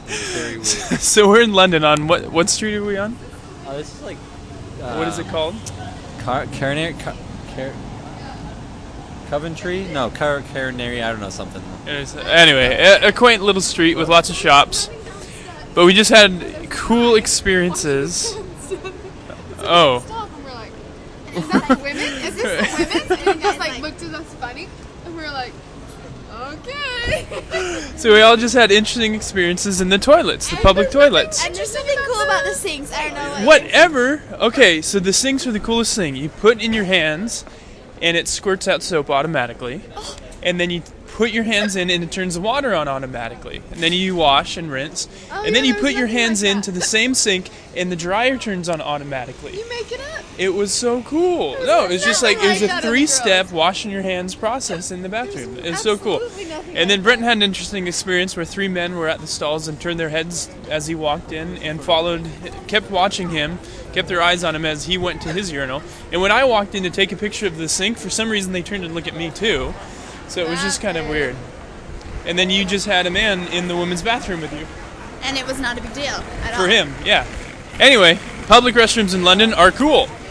Very weird. So we're in London on what street are we on? This is like. What is it called? Coventry? No, Carinary. I don't know, something. Anyway, a quaint little street with lots of shops. But we just had cool experiences. Oh. Stop, and we're like, is that for women? Is this for women? And he just like looked at us funny, and we were like, okay. So we all just had interesting experiences in the toilets, the public toilets. And there's something cool about the sinks. I don't know Whatever. Okay, so the sinks are the coolest thing. You put in your hands, and it squirts out soap automatically. And then you put your hands in, and it turns the water on automatically. And then you wash and rinse. And then you put your hands into the same sink, and the dryer turns on automatically. You make it up. It was so cool. No, it was just like, it was a 3-step washing your hands process in the bathroom. It's so cool. And then Brenton had an interesting experience where 3 men were at the stalls and turned their heads as he walked in and kept watching him, kept their eyes on him as he went to his urinal. And when I walked in to take a picture of the sink, for some reason they turned and looked at me too. So it was just kind of weird. And then you just had a man in the women's bathroom with you. And it was not a big deal at all. For him, yeah. Anyway, public restrooms in London are cool.